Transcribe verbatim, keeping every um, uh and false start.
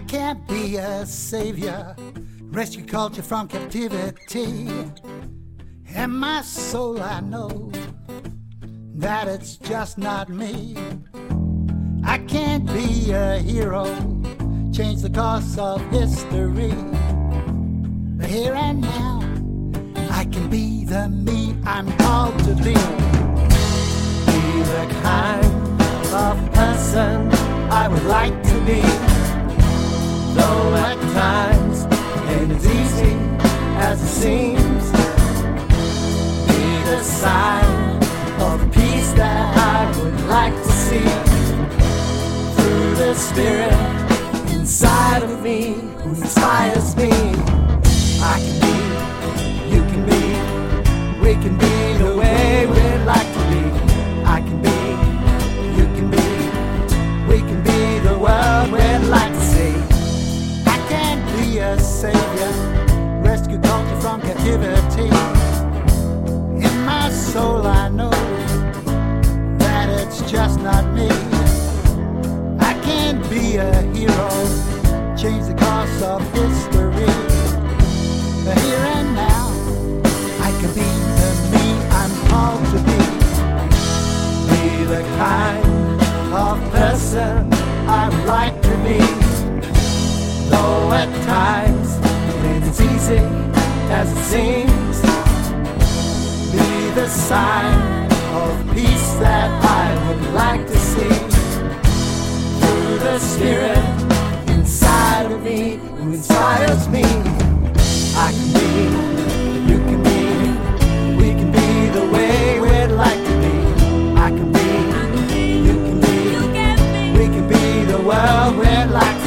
can't be a savior, rescue culture from captivity. In my soul I know that it's just not me. I can't be a hero, change the course of history. But here and now, I can be the me I'm called to be. Be the kind of person I would like to be. Though at times it ain't as easy as it seems. Be the sign of peace that I would like to see. Through the spirit inside of me who inspires me. I can be, you can be, we can be the way we'd like to be. I can be, you can be, we can be the world we'd like to see. I can't be a savior, rescue culture from captivity. In my soul I know that it's just not me. I can't be a hero, change the course of history. But here and now, I can be the me I'm called to be. Be the kind of person I would like to be. Though at times it ain't as easy as it seems. Be the sign of peace that I would like to see. Through the spirit inside of me who inspires me. I can be, you can be, we can be the way we'd like to be. I can be, you can be, we can be the world we'd like to be.